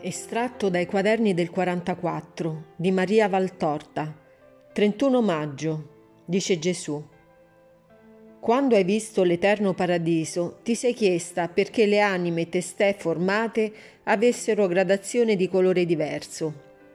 Estratto dai quaderni del 44 di Maria Valtorta. 31 maggio, dice Gesù. Quando hai visto l'eterno paradiso, ti sei chiesta perché le anime testè formate avessero gradazione di colore diverso.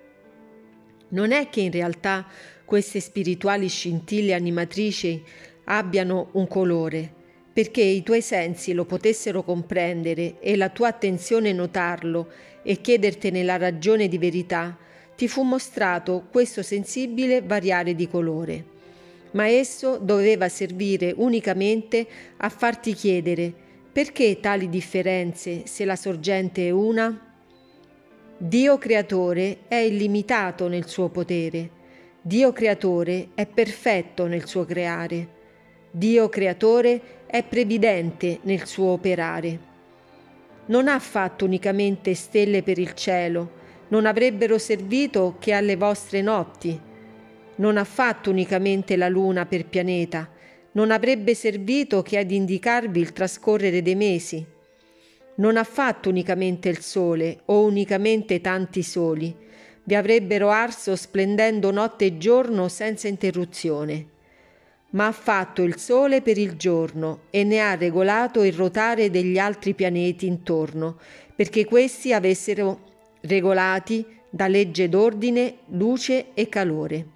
Non è che in realtà queste spirituali scintille animatrici abbiano un colore, perché i tuoi sensi lo potessero comprendere e la tua attenzione notarlo e chiedertene la ragione di verità, ti fu mostrato questo sensibile variare di colore. Ma esso doveva servire unicamente a farti chiedere perché tali differenze se la sorgente è una? Dio creatore è illimitato nel suo potere. Dio creatore è perfetto nel suo creare. Dio creatore è previdente nel suo operare. Non ha fatto unicamente stelle per il cielo, non avrebbero servito che alle vostre notti. Non ha fatto unicamente la luna per pianeta, non avrebbe servito che ad indicarvi il trascorrere dei mesi. Non ha fatto unicamente il sole o unicamente tanti soli, vi avrebbero arso splendendo notte e giorno senza interruzione. Ma ha fatto il sole per il giorno e ne ha regolato il rotare degli altri pianeti intorno, perché questi avessero regolati da legge d'ordine, luce e calore.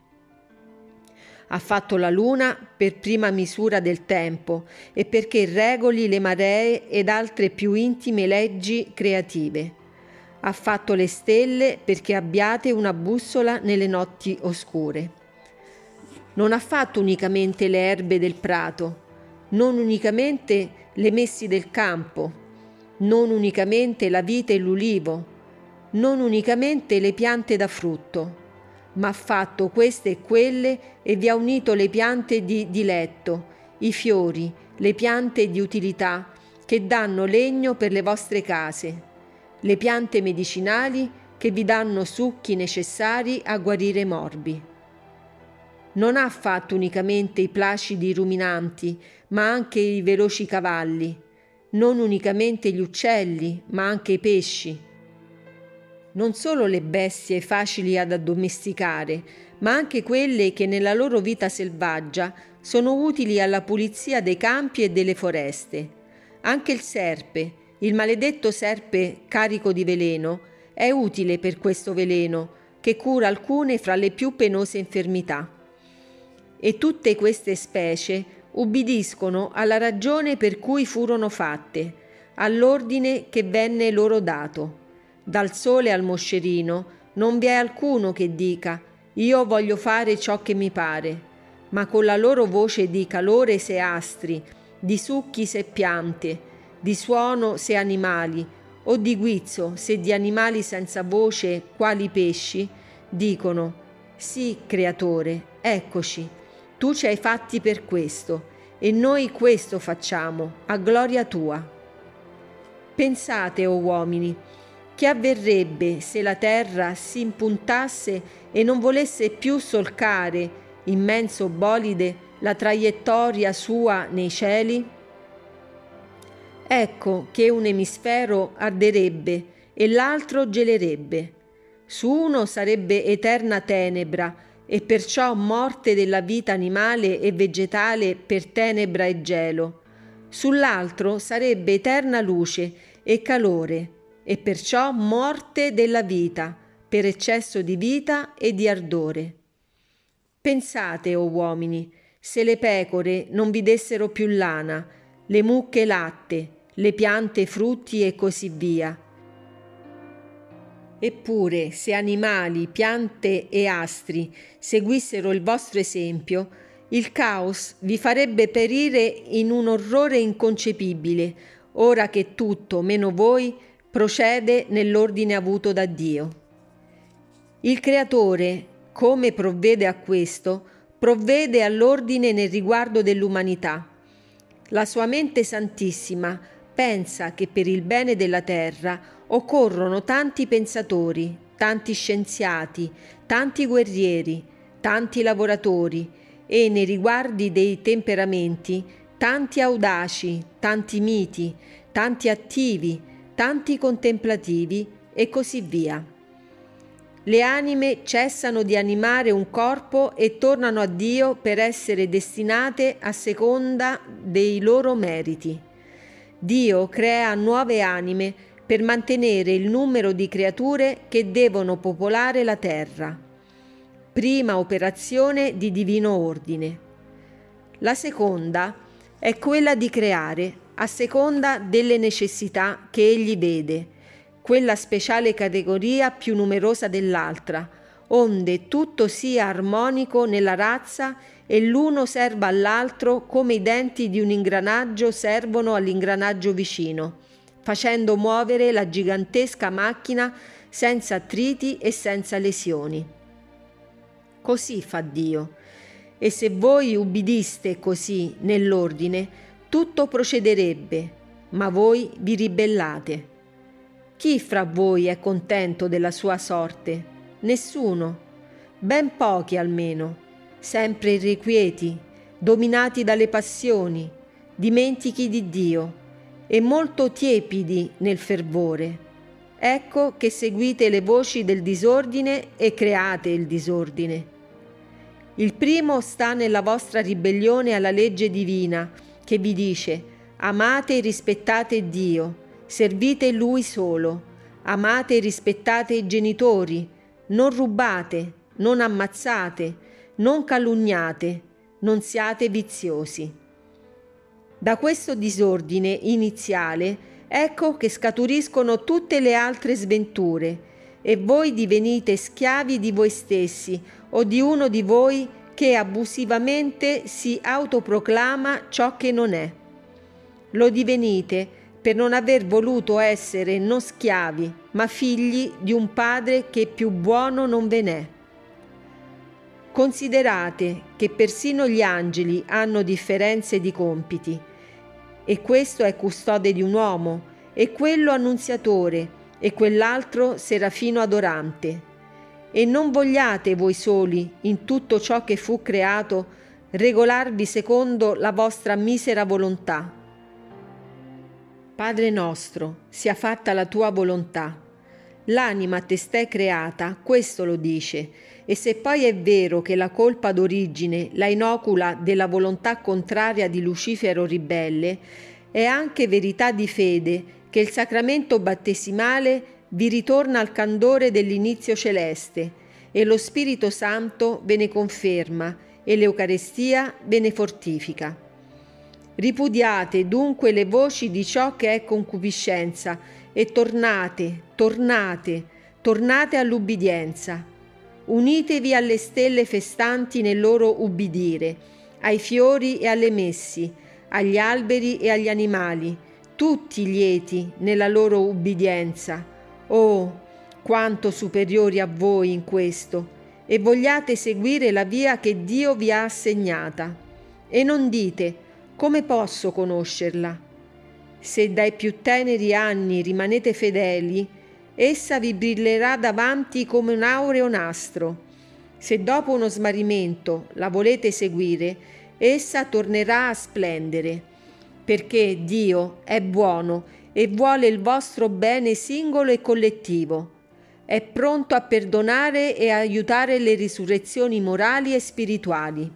Ha fatto la luna per prima misura del tempo e perché regoli le maree ed altre più intime leggi creative. Ha fatto le stelle perché abbiate una bussola nelle notti oscure. Non ha fatto unicamente le erbe del prato, non unicamente le messi del campo, non unicamente la vite e l'ulivo, non unicamente le piante da frutto, ma ha fatto queste e quelle e vi ha unito le piante di diletto, i fiori, le piante di utilità che danno legno per le vostre case, le piante medicinali che vi danno succhi necessari a guarire i morbi. Non ha fatto unicamente i placidi ruminanti, ma anche i veloci cavalli, non unicamente gli uccelli, ma anche i pesci. Non solo le bestie facili ad addomesticare, ma anche quelle che nella loro vita selvaggia sono utili alla pulizia dei campi e delle foreste. Anche il serpe, il maledetto serpe carico di veleno, è utile per questo veleno, che cura alcune fra le più penose infermità. E tutte queste specie ubbidiscono alla ragione per cui furono fatte, all'ordine che venne loro dato. Dal sole al moscerino non vi è alcuno che dica «Io voglio fare ciò che mi pare», ma con la loro voce di calore se astri, di succhi se piante, di suono se animali, o di guizzo se di animali senza voce quali pesci, dicono «Sì, creatore, eccoci, tu ci hai fatti per questo, e noi questo facciamo, a gloria tua». Pensate, o uomini, che avverrebbe se la terra si impuntasse e non volesse più solcare, immenso bolide, la traiettoria sua nei cieli? Ecco che un emisfero arderebbe e l'altro gelerebbe. Su uno sarebbe eterna tenebra e perciò morte della vita animale e vegetale per tenebra e gelo. Sull'altro sarebbe eterna luce e calore e perciò morte della vita per eccesso di vita e di ardore. Pensate, o uomini, se le pecore non vi dessero più lana, le mucche latte, le piante frutti e così via. Eppure, se animali, piante e astri seguissero il vostro esempio, il caos vi farebbe perire in un orrore inconcepibile, ora che tutto, meno voi, procede nell'ordine avuto da Dio. Il Creatore, come provvede a questo, provvede all'ordine nel riguardo dell'umanità. La sua mente santissima pensa che per il bene della terra occorrono tanti pensatori, tanti scienziati, tanti guerrieri, tanti lavoratori e nei riguardi dei temperamenti tanti audaci, tanti miti, tanti attivi, tanti contemplativi e così via. Le anime cessano di animare un corpo e tornano a Dio per essere destinate a seconda dei loro meriti. Dio crea nuove anime per mantenere il numero di creature che devono popolare la terra. Prima operazione di divino ordine. La seconda è quella di creare, a seconda delle necessità che egli vede, quella speciale categoria più numerosa dell'altra, onde tutto sia armonico nella razza e l'uno serva all'altro come i denti di un ingranaggio servono all'ingranaggio vicino, facendo muovere la gigantesca macchina senza attriti e senza lesioni. Così fa Dio, e se voi ubbidiste così nell'ordine, tutto procederebbe, ma voi vi ribellate. Chi fra voi è contento della sua sorte? Nessuno, ben pochi almeno, sempre irrequieti, dominati dalle passioni, dimentichi di Dio e molto tiepidi nel fervore. Ecco che seguite le voci del disordine e create il disordine. Il primo sta nella vostra ribellione alla legge divina, che vi dice: amate e rispettate Dio, servite Lui solo, amate e rispettate i genitori, non rubate, non ammazzate, non calunniate, non siate viziosi. Da questo disordine iniziale ecco che scaturiscono tutte le altre sventure, e voi divenite schiavi di voi stessi o di uno di voi che abusivamente si autoproclama ciò che non è. Lo divenite per non aver voluto essere non schiavi, ma figli di un Padre che più buono non ve n'è. Considerate che persino gli angeli hanno differenze di compiti, e questo è custode di un uomo, e quello annunziatore, e quell'altro serafino adorante. E non vogliate voi soli, in tutto ciò che fu creato, regolarvi secondo la vostra misera volontà. Padre nostro, sia fatta la tua volontà. L'anima testè creata, questo lo dice, e se poi è vero che la colpa d'origine la inocula della volontà contraria di Lucifero ribelle, è anche verità di fede che il sacramento battesimale vi ritorna al candore dell'inizio celeste, e lo Spirito Santo ve ne conferma, e l'Eucarestia ve ne fortifica. Ripudiate dunque le voci di ciò che è concupiscenza e tornate all'ubbidienza. Unitevi alle stelle festanti nel loro ubbidire, ai fiori e alle messi, agli alberi e agli animali, tutti lieti nella loro ubbidienza. Oh, quanto superiori a voi in questo, e vogliate seguire la via che Dio vi ha assegnata. E non dite: come posso conoscerla? Se dai più teneri anni rimanete fedeli, essa vi brillerà davanti come un aureo nastro. Se dopo uno smarrimento la volete seguire, essa tornerà a splendere, perché Dio è buono e vuole il vostro bene singolo e collettivo. È pronto a perdonare e a aiutare le risurrezioni morali e spirituali.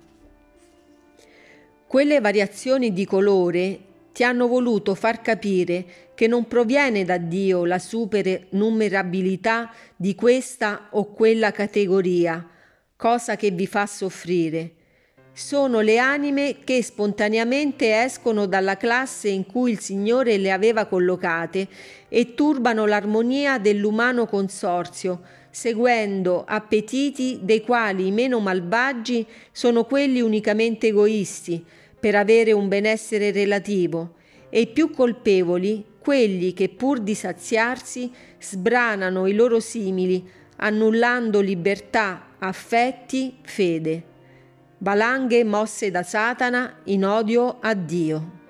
Quelle variazioni di colore ti hanno voluto far capire che non proviene da Dio la supernumerabilità di questa o quella categoria, cosa che vi fa soffrire. Sono le anime che spontaneamente escono dalla classe in cui il Signore le aveva collocate e turbano l'armonia dell'umano consorzio, seguendo appetiti dei quali i meno malvagi sono quelli unicamente egoisti, per avere un benessere relativo, e i più colpevoli quelli che pur di saziarsi sbranano i loro simili, annullando libertà, affetti, fede. Valanghe mosse da Satana in odio a Dio.